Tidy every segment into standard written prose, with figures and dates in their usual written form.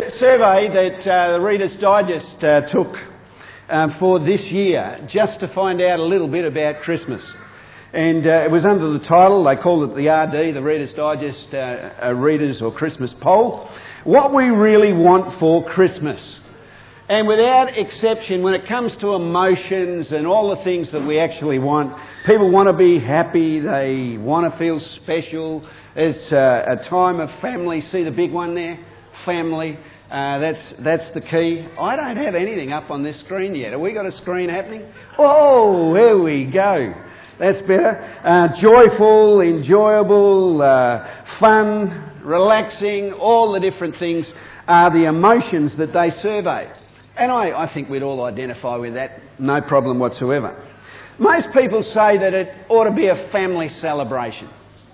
Survey that the Reader's Digest took for this year just to find out a little bit about Christmas. And it was under the title, they called it the RD, the Reader's Digest Readers or Christmas Poll, what we really want for Christmas. And without exception, when it comes to emotions and all the things that we actually want, people want to be happy, they want to feel special. It's a time of family. See the big one there? Family. That's the key. I don't have anything up on this screen yet. Have we got a screen happening? Oh, here we go. That's better. Joyful, enjoyable, fun, relaxing, all the different things are the emotions that they survey. And I think we'd all identify with that, no problem whatsoever. Most people say that it ought to be a family celebration.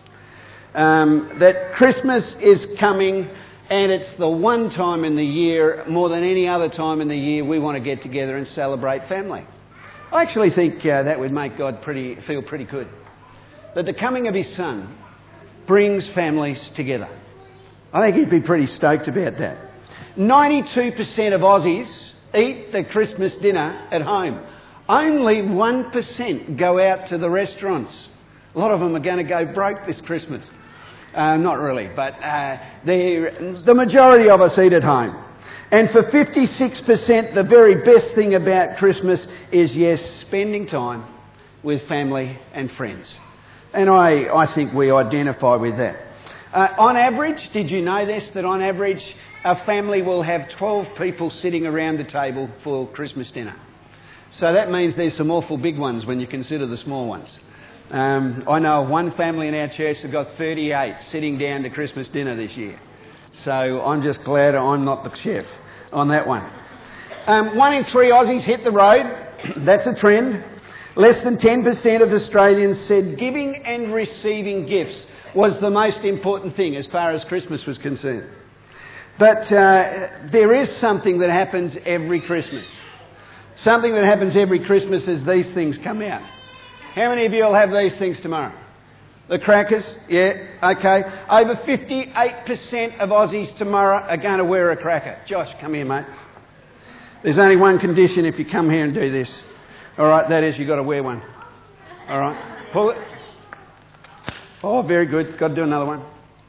That Christmas is coming and it's the one time in the year, more than any other time in the year, we want to get together and celebrate family. I actually think that would make God feel pretty good. That the coming of His Son brings families together. I think He'd be pretty stoked about that. 92% of Aussies eat the Christmas dinner at home. Only 1% go out to the restaurants. A lot of them are going to go broke this Christmas. Not really, but the majority of us eat at home. And for 56%, the very best thing about Christmas is, yes, spending time with family and friends. And I think we identify with that. On average, did you know this, that on average, a family will have 12 people sitting around the table for Christmas dinner. So that means there's some awful big ones when you consider the small ones. I know of one family in our church that got 38 sitting down to Christmas dinner this year. So I'm just glad I'm not the chef on that one. 1 in 3 Aussies hit the road. That's a trend. Less than 10% of Australians said giving and receiving gifts was the most important thing as far as Christmas was concerned. But there is something that happens every Christmas. Something that happens every Christmas is these things come out. How many of you will have these things tomorrow? The crackers? Yeah, okay. Over 58% of Aussies tomorrow are going to wear a cracker. Josh, come here, mate. There's only one condition if you come here and do this. All right, that is you've got to wear one. All right, pull it. Oh, very good. Got to do another one.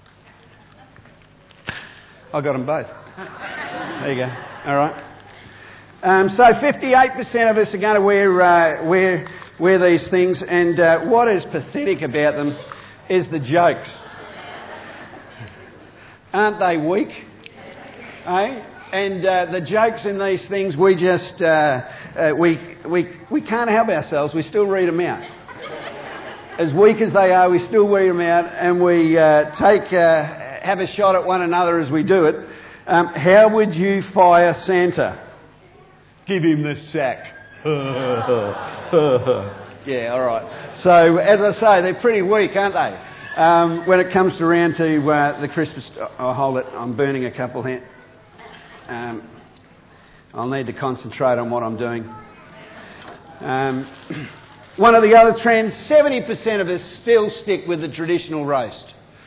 I got them both. There you go. All right. So 58% of us are going to wear these things, and what is pathetic about them is the jokes. Aren't they weak? Eh? And the jokes in these things, we just we can't help ourselves. We still read them out. As weak as they are, we still read them out, and we have a shot at one another as we do it. How would you fire Santa? Give him the sack. Yeah, all right. So, as I say, they're pretty weak, aren't they? When it comes around to the Christmas... Oh, hold it. I'm burning a couple here. I'll need to concentrate on what I'm doing. One of the other trends, 70% of us still stick with the traditional roast.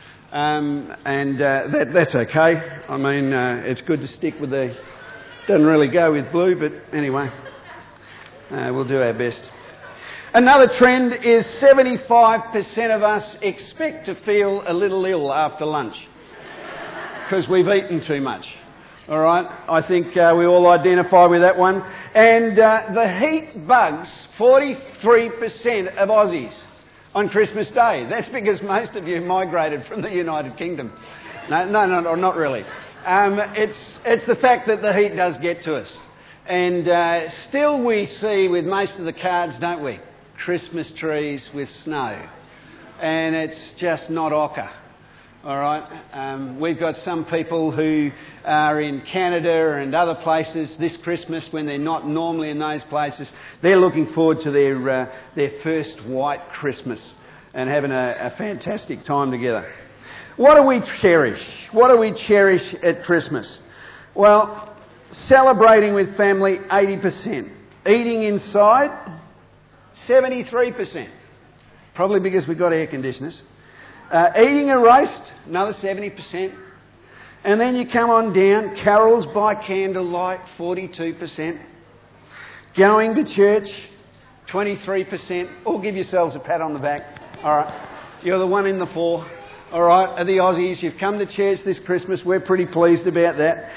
That's okay. I mean, it's good to stick with the... Doesn't really go with blue, but anyway, we'll do our best. Another trend is 75% of us expect to feel a little ill after lunch because we've eaten too much. All right, I think we all identify with that one. And the heat bugs 43% of Aussies on Christmas Day. That's because most of you migrated from the United Kingdom. No, not really. It's the fact that the heat does get to us. And still we see with most of the cards, don't we, Christmas trees with snow. And it's just not ochre. All right. We've got some people who are in Canada and other places this Christmas when they're not normally in those places. They're looking forward to their first white Christmas and having a fantastic time together. What do we cherish? What do we cherish at Christmas? Well, celebrating with family, 80%. Eating inside, 73%. Probably because we've got air conditioners. Eating a roast, another 70%. And then you come on down, carols by candlelight, 42%. Going to church, 23%. All give yourselves a pat on the back. All right. You're the one in the four. All right. Are the Aussies. You've come to church this Christmas. We're pretty pleased about that.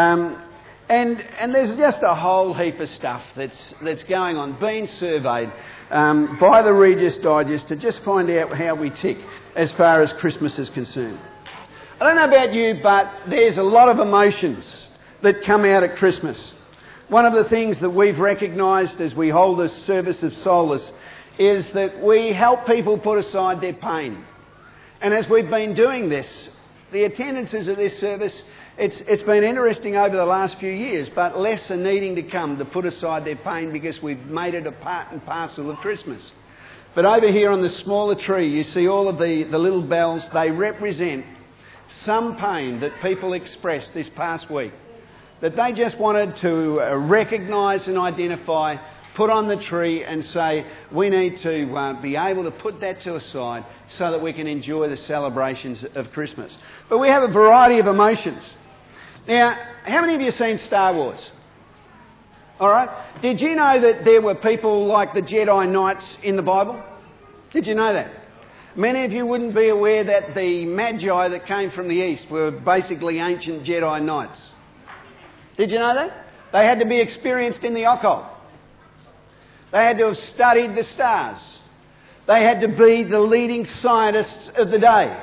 And there's just a whole heap of stuff that's going on, being surveyed by the Reader's Digest to just find out how we tick as far as Christmas is concerned. I don't know about you, but there's a lot of emotions that come out at Christmas. One of the things that we've recognised as we hold this service of solace is that we help people put aside their pain. And as we've been doing this, the attendances of this service, it's been interesting over the last few years, but less are needing to come to put aside their pain because we've made it a part and parcel of Christmas. But over here on the smaller tree, you see all of the little bells. They represent some pain that people expressed this past week, that they just wanted to recognise and identify, put on the tree and say, we need to be able to put that to aside so that we can enjoy the celebrations of Christmas. But we have a variety of emotions. Now, how many of you have seen Star Wars? All right. Did you know that there were people like the Jedi Knights in the Bible? Did you know that? Many of you wouldn't be aware that the Magi that came from the East were basically ancient Jedi Knights. Did you know that? They had to be experienced in the occult. They had to have studied the stars. They had to be the leading scientists of the day.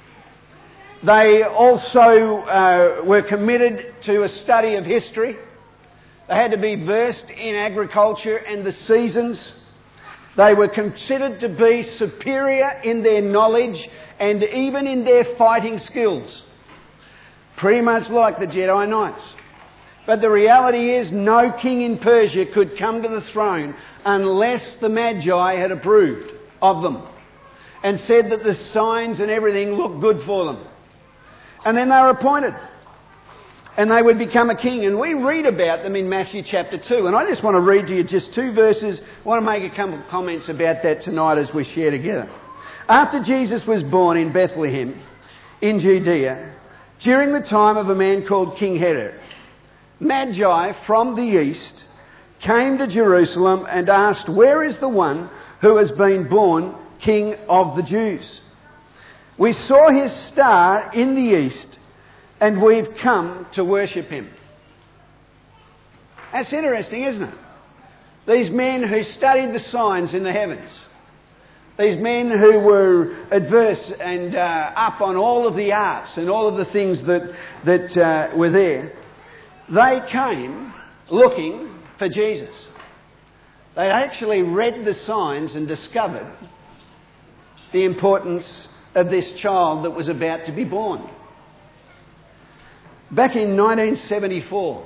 They also were committed to a study of history. They had to be versed in agriculture and the seasons. They were considered to be superior in their knowledge and even in their fighting skills. Pretty much like the Jedi Knights. But the reality is no king in Persia could come to the throne unless the Magi had approved of them and said that the signs and everything looked good for them. And then they were appointed. And they would become a king. And we read about them in Matthew chapter 2. And I just want to read to you just two verses. I want to make a couple of comments about that tonight as we share together. After Jesus was born in Bethlehem, in Judea, during the time of a man called King Herod, Magi from the east came to Jerusalem and asked, "Where is the one who has been born King of the Jews? We saw his star in the east, and we've come to worship him." That's interesting, isn't it? These men who studied the signs in the heavens, these men who were adverse and up on all of the arts and all of the things that were there, they came looking for Jesus. They actually read the signs and discovered the importance of this child that was about to be born. Back in 1974,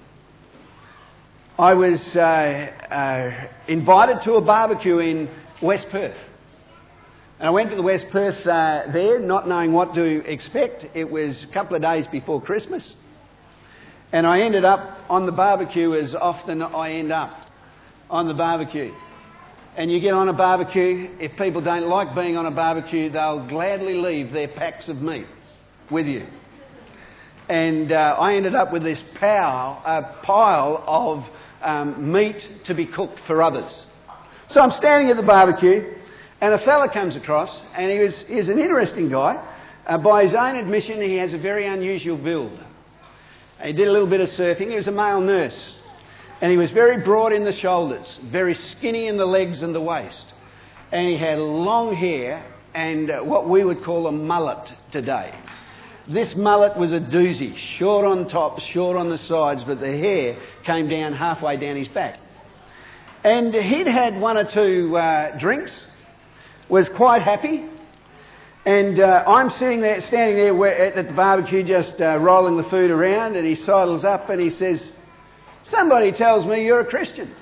I was invited to a barbecue in West Perth. And I went to the West Perth there, not knowing what to expect. It was a couple of days before Christmas. And I ended up on the barbecue as often I end up on the barbecue. And you get on a barbecue, if people don't like being on a barbecue, they'll gladly leave their packs of meat with you. And I ended up with this pile of meat to be cooked for others. So I'm standing at the barbecue, and a fella comes across, and he's an interesting guy. By his own admission, he has a very unusual build. He did a little bit of surfing. He was a male nurse. And he was very broad in the shoulders, very skinny in the legs and the waist. And he had long hair and what we would call a mullet today. This mullet was a doozy, short on top, short on the sides, but the hair came down halfway down his back. And he'd had one or two drinks, was quite happy. And I'm standing there at the barbecue just rolling the food around, and he sidles up and he says, "Somebody tells me you're a Christian."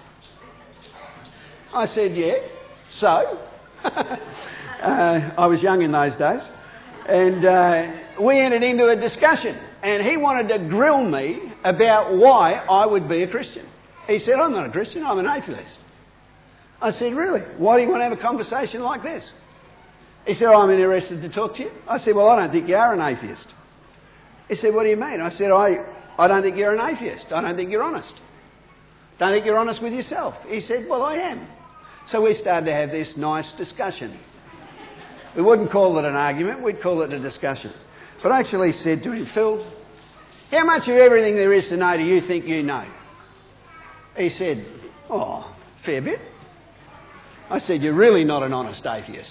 I said, "Yeah, so?" I was young in those days. And we entered into a discussion, and he wanted to grill me about why I would be a Christian. He said, "I'm not a Christian, I'm an atheist." I said, "Really? Why do you want to have a conversation like this?" He said, "I'm interested to talk to you." I said, "Well, I don't think you are an atheist." He said, what do you mean? I said, I don't think you're an atheist. I don't think you're honest. Don't think you're honest with yourself. He said, well, I am. So we started to have this nice discussion. We wouldn't call it an argument, we'd call it a discussion. But I actually said to him, Phil, how much of everything there is to know do you think you know? He said, oh, fair bit. I said, you're really not an honest atheist.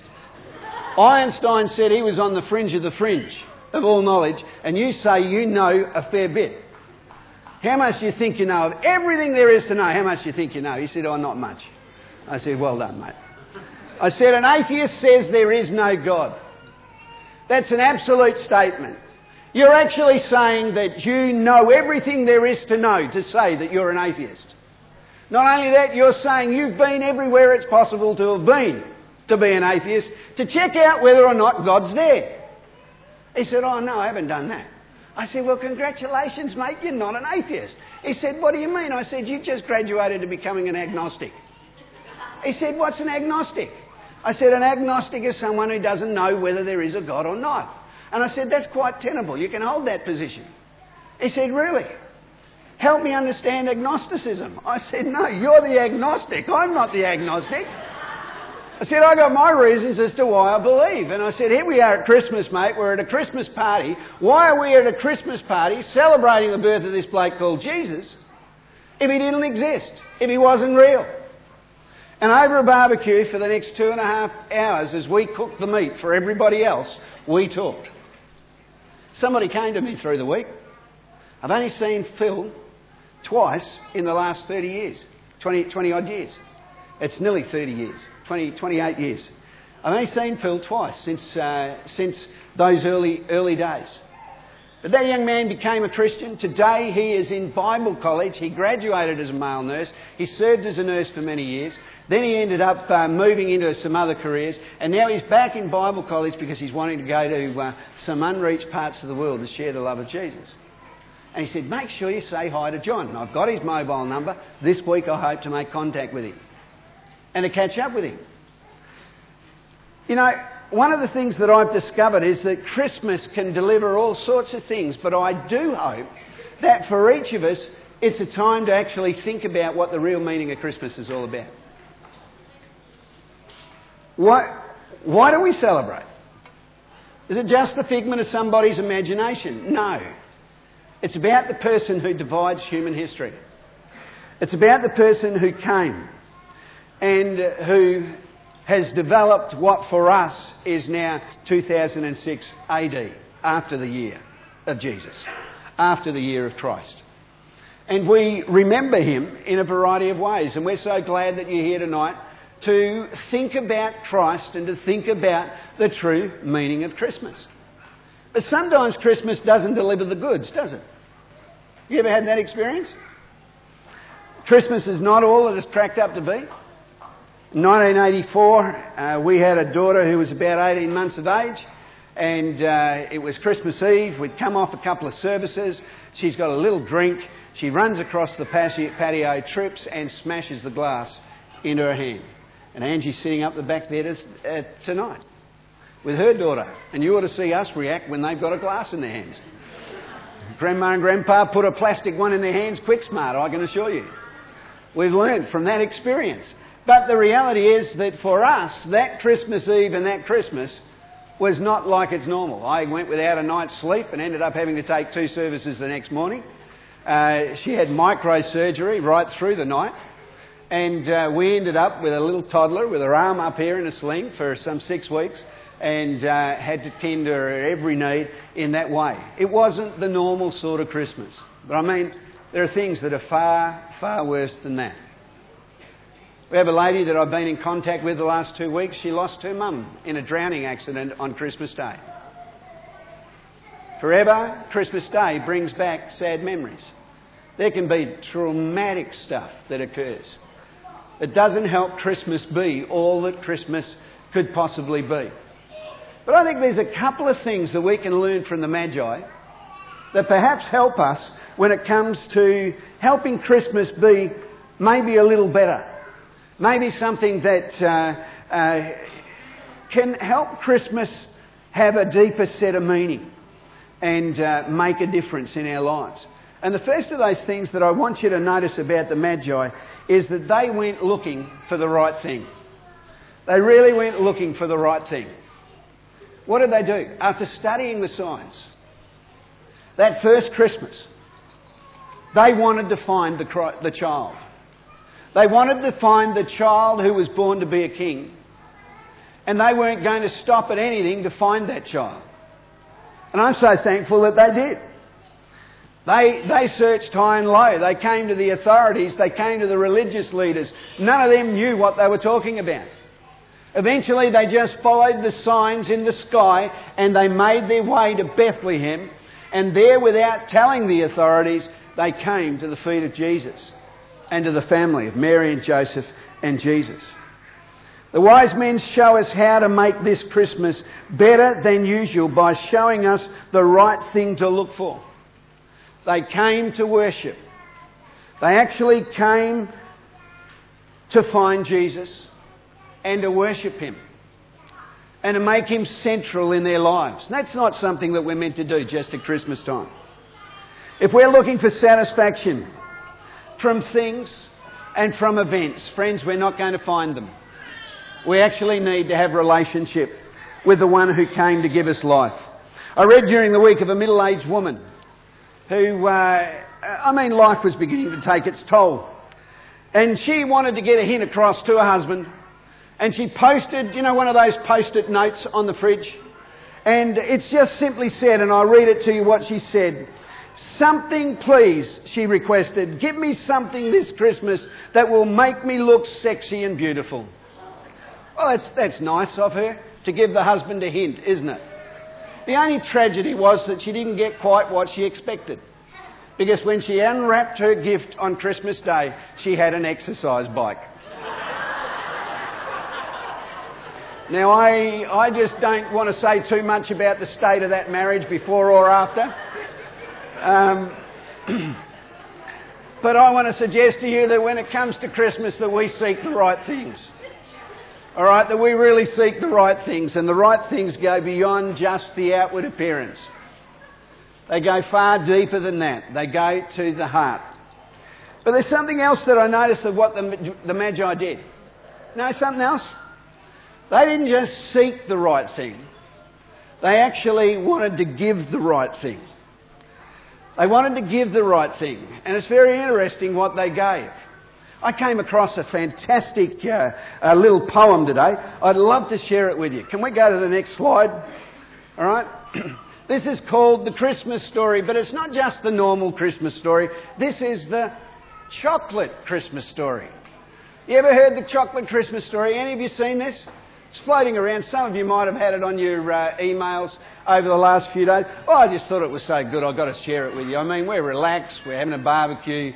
Einstein said he was on the fringe of all knowledge, and you say you know a fair bit. How much do you think you know of everything there is to know? How much do you think you know? He said, oh, not much. I said, well done, mate. I said, an atheist says there is no God. That's an absolute statement. You're actually saying that you know everything there is to know to say that you're an atheist. Not only that, you're saying you've been everywhere it's possible to have been to be an atheist, to check out whether or not God's there. He said, oh, no, I haven't done that. I said, well, congratulations, mate, you're not an atheist. He said, what do you mean? I said, you just graduated to becoming an agnostic. He said, what's an agnostic? I said, an agnostic is someone who doesn't know whether there is a God or not. And I said, that's quite tenable. You can hold that position. He said, really? Help me understand agnosticism. I said, no, you're the agnostic. I'm not the agnostic. I said, I got my reasons as to why I believe. And I said, here we are at Christmas, mate. We're at a Christmas party. Why are we at a Christmas party celebrating the birth of this bloke called Jesus if he didn't exist, if he wasn't real? And over a barbecue for the next 2.5 hours as we cooked the meat for everybody else, we talked. Somebody came to me through the week. I've only seen Phil twice in the last 30 years, 20 odd years. It's nearly 30 years, 28 years. I've only seen Phil twice since those early days. But that young man became a Christian. Today he is in Bible college. He graduated as a male nurse. He served as a nurse for many years. Then he ended up moving into some other careers. And now he's back in Bible college because he's wanting to go to some unreached parts of the world to share the love of Jesus. And he said, make sure you say hi to John. And I've got his mobile number. This week I hope to make contact with him and to catch up with him. You know, one of the things that I've discovered is that Christmas can deliver all sorts of things, but I do hope that for each of us, it's a time to actually think about what the real meaning of Christmas is all about. Why do we celebrate? Is it just the figment of somebody's imagination? No. It's about the person who divides human history. It's about the person who came and who has developed what for us is now 2006 AD, after the year of Jesus, after the year of Christ. And we remember him in a variety of ways. And we're so glad that you're here tonight to think about Christ and to think about the true meaning of Christmas. But sometimes Christmas doesn't deliver the goods, does it? You ever had that experience? Christmas is not all that it's cracked up to be. In 1984, we had a daughter who was about 18 months of age, and it was Christmas Eve. We'd come off a couple of services. She's got a little drink. She runs across the patio, trips and smashes the glass into her hand. And Angie's sitting up the back there tonight with her daughter. And you ought to see us react when they've got a glass in their hands. Grandma and Grandpa put a plastic one in their hands quick smart, I can assure you. We've learned from that experience. But the reality is that for us, that Christmas Eve and that Christmas was not like it's normal. I went without a night's sleep and ended up having to take 2 services the next morning. She had microsurgery right through the night. And we ended up with a little toddler with her arm up here in a sling for some 6 weeks and had to tend to her every need in that way. It wasn't the normal sort of Christmas. But I mean, there are things that are far, far worse than that. We have a lady that I've been in contact with the last 2 weeks. She lost her mum in a drowning accident on Christmas Day. Forever, Christmas Day brings back sad memories. There can be traumatic stuff that occurs. It doesn't help Christmas be all that Christmas could possibly be. But I think there's a couple of things that we can learn from the Magi that perhaps help us when it comes to helping Christmas be maybe a little better. Maybe something that can help Christmas have a deeper set of meaning. and make a difference in our lives. And the first of those things that I want you to notice about the Magi is that they went looking for the right thing. They really went looking for the right thing. What did they do? After studying the signs, that first Christmas, they wanted to find the child. They wanted to find the child who was born to be a king. And they weren't going to stop at anything to find that child. And I'm so thankful that they did. They searched high and low. They came to the authorities. They came to the religious leaders. None of them knew what they were talking about. Eventually they just followed the signs in the sky and they made their way to Bethlehem. And there, without telling the authorities, they came to the feet of Jesus and to the family of Mary and Joseph and Jesus. The wise men show us how to make this Christmas better than usual by showing us the right thing to look for. They came to worship. They actually came to find Jesus and to worship Him and to make Him central in their lives. And that's not something that we're meant to do just at Christmas time. If we're looking for satisfaction from things and from events, friends, we're not going to find them. We actually need to have relationship with the one who came to give us life. I read during the week of a middle-aged woman who, life was beginning to take its toll. And she wanted to get a hint across to her husband. And she posted, one of those post-it notes on the fridge. And it's just simply said, and I'll read it to you what she said. "Something, please," she requested. "Give me something this Christmas that will make me look sexy and beautiful." Well, that's nice of her to give the husband a hint, isn't it? The only tragedy was that she didn't get quite what she expected. Because when she unwrapped her gift on Christmas Day, she had an exercise bike. Now, I just don't want to say too much about the state of that marriage before or after. But I want to suggest to you that when it comes to Christmas, that we seek the right things. All right, that we really seek the right things. And the right things go beyond just the outward appearance. They go far deeper than that. They go to the heart. But there's something else that I noticed of what the Magi did. No, something else? They didn't just seek the right thing. They actually wanted to give the right thing. They wanted to give the right thing. And it's very interesting what they gave. I came across a fantastic little poem today. I'd love to share it with you. Can we go to the next slide? All right. This is called The Christmas Story, but it's not just the normal Christmas story. This is the chocolate Christmas story. You ever heard the chocolate Christmas story? Any of you seen this? It's floating around. Some of you might have had it on your emails over the last few days. Oh, I just thought it was so good. I've got to share it with you. I mean, we're relaxed. We're having a barbecue.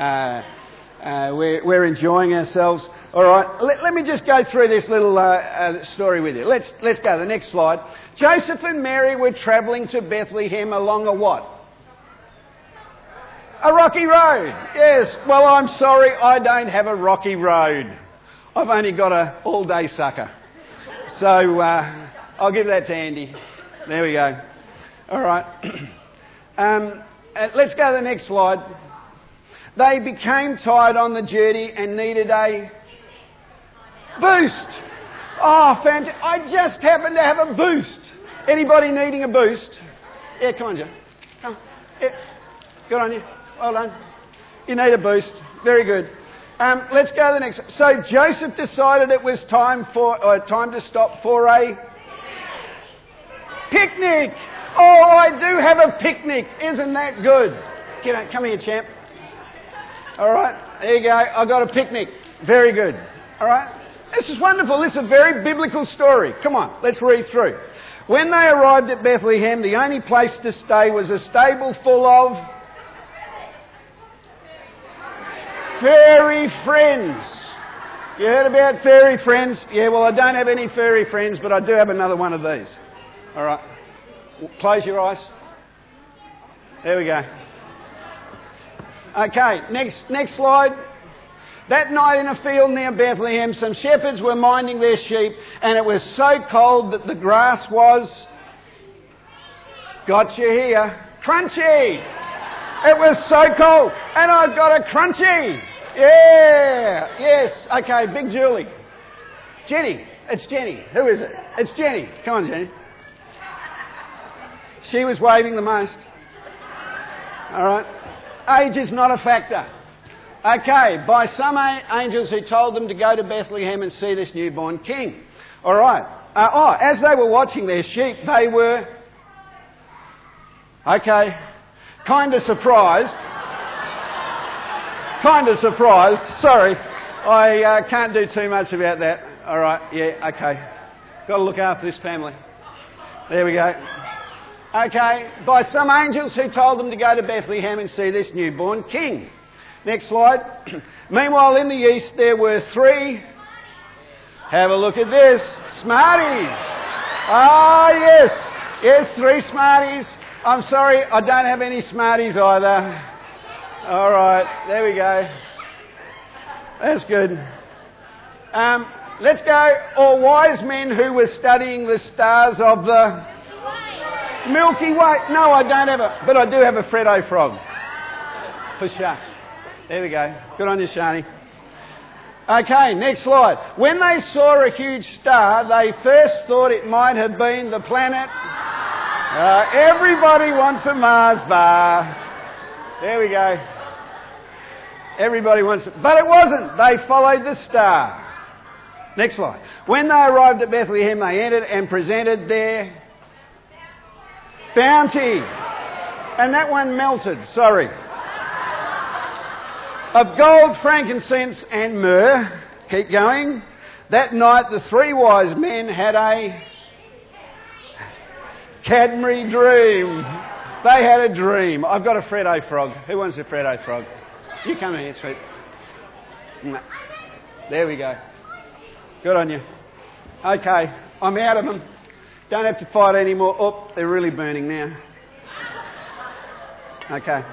We're enjoying ourselves. All right. Let me just go through this little story with you. Let's go to the next slide. Joseph and Mary were travelling to Bethlehem along a what? A rocky road. Yes. Well, I'm sorry. I don't have a rocky road. I've only got a all-day sucker. So I'll give that to Andy. There we go. All right. Let's go to the next slide. They became tired on the journey and needed a boost. Oh, fantastic. I just happen to have a boost. Anybody needing a boost? Yeah, come on, Joe. Come on. Yeah. Good on you. Well done. You need a boost. Very good. Let's go to the next. So Joseph decided it was time to stop for a picnic. Oh, I do have a picnic. Isn't that good? Come here, champ. All right, there you go. I got a picnic. Very good. All right. This is wonderful. This is a very biblical story. Come on, let's read through. When they arrived at Bethlehem, the only place to stay was a stable full of fairy friends. You heard about fairy friends? Yeah, well, I don't have any fairy friends, but I do have another one of these. All right. Close your eyes. There we go. Okay, next slide. That night in a field near Bethlehem, some shepherds were minding their sheep, and it was so cold that the grass was Got you here. Crunchy! It was so cold. And I got a crunchy! Yeah! Yes. Okay, Big Julie. Jenny. It's Jenny. Who is it? It's Jenny. Come on, Jenny. She was waving the most. All right. Age is not a factor. Okay, by some angels who told them to go to Bethlehem and see this newborn king. All right. As they were watching their sheep, they were, okay, kind of surprised. Sorry, I can't do too much about that. All right, yeah, okay. Got to look after this family. There we go. Okay, by some angels who told them to go to Bethlehem and see this newborn king. Next slide. Meanwhile, in the east, there were 3... Have a look at this. Smarties. Ah, yes. Yes, 3 Smarties. I'm sorry, I don't have any Smarties either. All right, there we go. That's good. Let's go. All wise men who were studying the stars of the Milky Way. No, I don't have it, but I do have a Freddo frog. For sure. There we go. Good on you, Shani. Okay, next slide. When they saw a huge star, they first thought it might have been the planet. Everybody wants a Mars bar. There we go. Everybody wants it. But it wasn't. They followed the star. Next slide. When they arrived at Bethlehem, they entered and presented their bounty. And that one melted, sorry. Of gold, frankincense and myrrh. Keep going. That night the 3 wise men had a Cadbury dream. They had a dream. I've got a Freddo frog. Who wants a Freddo frog? You come here, sweet. There we go. Good on you. Okay, I'm out of them. Don't have to fight anymore. Oh, they're really burning now. Okay.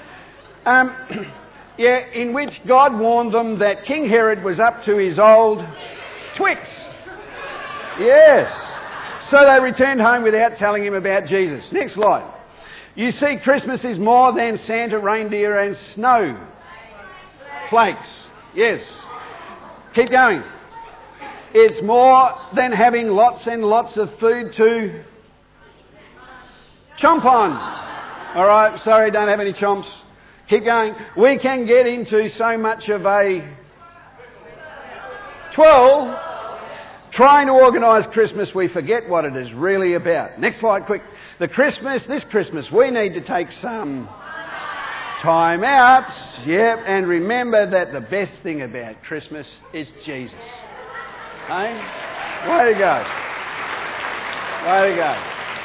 In which God warned them that King Herod was up to his old Twix. Yes. So they returned home without telling him about Jesus. Next slide. You see, Christmas is more than Santa, reindeer and snow flakes. Yes. Keep going. It's more than having lots and lots of food to chomp on. All right, sorry, don't have any chomps. Keep going. We can get into so much of a 12 trying to organise Christmas, we forget what it is really about. Next slide, quick. This Christmas, we need to take some time out. Yep, and remember that the best thing about Christmas is Jesus. Hey? Way to go. Way to go.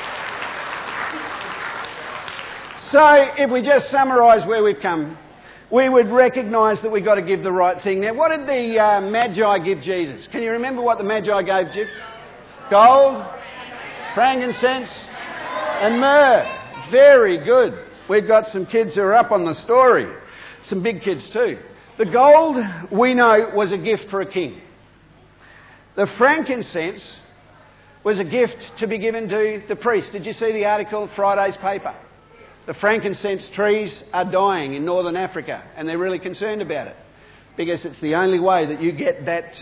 So, if we just summarise where we've come, we would recognise that we've got to give the right thing. Now, what did the Magi give Jesus? Can you remember what the Magi gave Jesus? Gold, frankincense, and myrrh. Very good. We've got some kids who are up on the story. Some big kids too. The gold, we know, was a gift for a king. The frankincense was a gift to be given to the priest. Did you see the article in Friday's paper? The frankincense trees are dying in northern Africa, and they're really concerned about it because it's the only way that you get that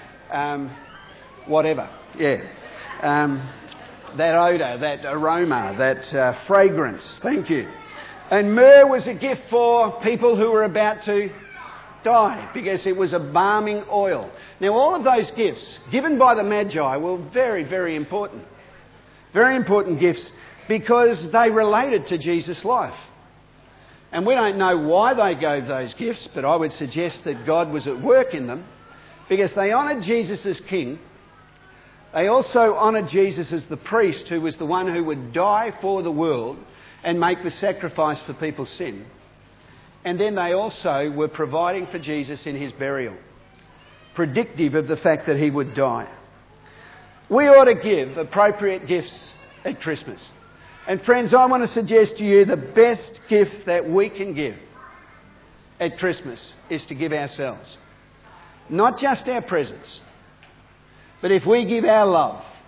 that odour, that aroma, that fragrance. Thank you. And myrrh was a gift for people who were about to die because it was a balming oil. Now, all of those gifts given by the Magi were very, very important. Very important gifts because they related to Jesus' life. And we don't know why they gave those gifts, but I would suggest that God was at work in them because they honoured Jesus as king. They also honoured Jesus as the priest who was the one who would die for the world and make the sacrifice for people's sin. And then they also were providing for Jesus in his burial, predictive of the fact that he would die. We ought to give appropriate gifts at Christmas. And friends, I want to suggest to you the best gift that we can give at Christmas is to give ourselves. Not just our presents, but if we give our love,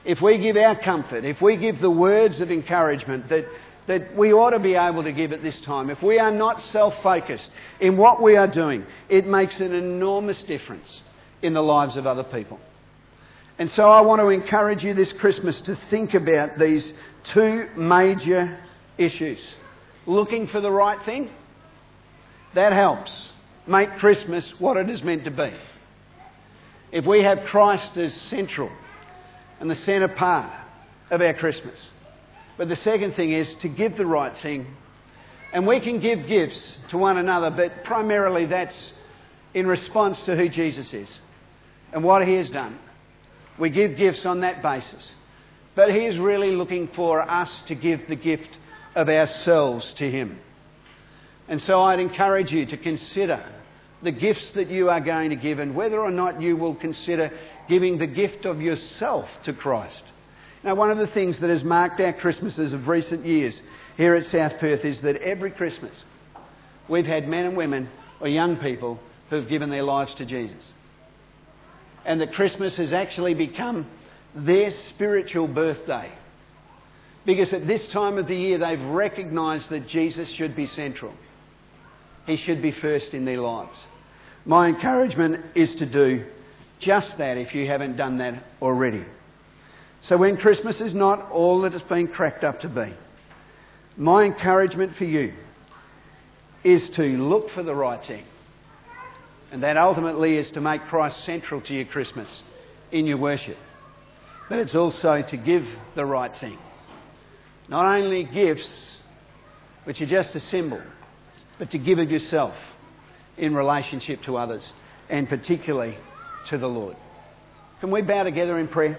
if we give our comfort, if we give the words of encouragement that we ought to be able to give at this time, if we are not self-focused in what we are doing, it makes an enormous difference in the lives of other people. And so I want to encourage you this Christmas to think about these two major issues. Looking for the right thing, that helps make Christmas what it is meant to be. If we have Christ as central and the centre part of our Christmas. But the second thing is to give the right thing. And we can give gifts to one another, but primarily that's in response to who Jesus is and what He has done. We give gifts on that basis. But He is really looking for us to give the gift of ourselves to Him. And so I'd encourage you to consider the gifts that you are going to give and whether or not you will consider giving the gift of yourself to Christ. Now, one of the things that has marked our Christmases of recent years here at South Perth is that every Christmas we've had men and women or young people who have given their lives to Jesus. And that Christmas has actually become their spiritual birthday. Because at this time of the year they've recognised that Jesus should be central. He should be first in their lives. My encouragement is to do just that if you haven't done that already. So when Christmas is not all that it's been cracked up to be, my encouragement for you is to look for the right thing. And that ultimately is to make Christ central to your Christmas in your worship. But it's also to give the right thing. Not only gifts, which are just a symbol, but to give of yourself in relationship to others and particularly to the Lord. Can we bow together in prayer?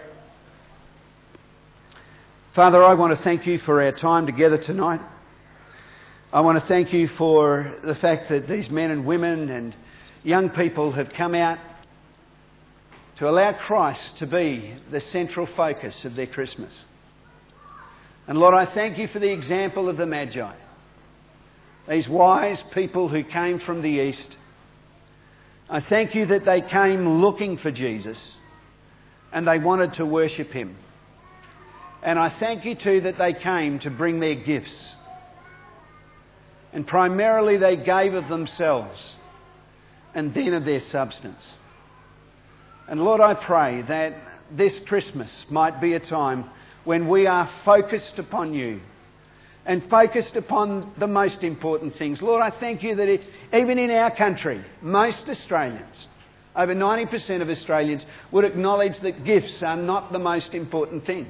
Father, I want to thank you for our time together tonight. I want to thank you for the fact that these men and women and young people have come out to allow Christ to be the central focus of their Christmas. And Lord, I thank you for the example of the Magi. These wise people who came from the east. I thank you that they came looking for Jesus and they wanted to worship Him. And I thank you too that they came to bring their gifts. And primarily they gave of themselves and then of their substance. And Lord, I pray that this Christmas might be a time when we are focused upon you and focused upon the most important things. Lord, I thank you that even in our country, most Australians, over 90% of Australians, would acknowledge that gifts are not the most important thing.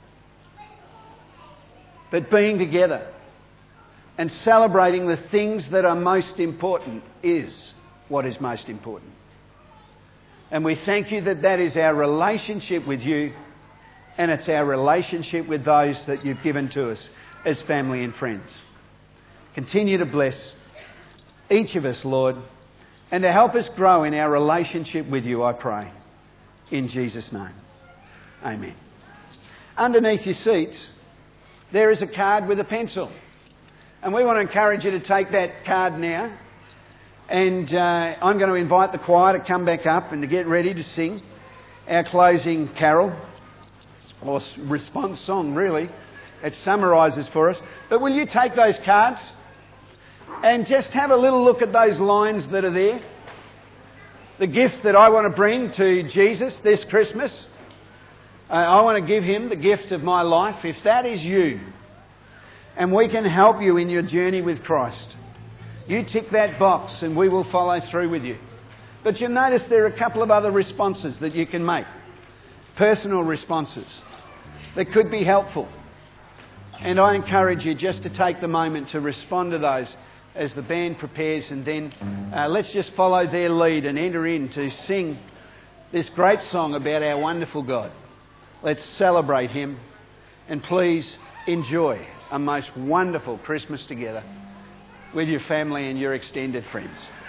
But being together and celebrating the things that are most important is what is most important. And we thank you that that is our relationship with you and it's our relationship with those that you've given to us as family and friends. Continue to bless each of us, Lord, and to help us grow in our relationship with you, I pray. In Jesus' name. Amen. Underneath your seats, there is a card with a pencil. And we want to encourage you to take that card now. And I'm going to invite the choir to come back up and to get ready to sing our closing carol, or response song really. It summarises for us. But will you take those cards and just have a little look at those lines that are there? The gift that I want to bring to Jesus this Christmas. I want to give Him the gift of my life. If that is you, and we can help you in your journey with Christ, you tick that box and we will follow through with you. But you'll notice there are a couple of other responses that you can make. Personal responses that could be helpful. And I encourage you just to take the moment to respond to those as the band prepares, and then let's just follow their lead and enter in to sing this great song about our wonderful God. Let's celebrate Him and please enjoy a most wonderful Christmas together with your family and your extended friends.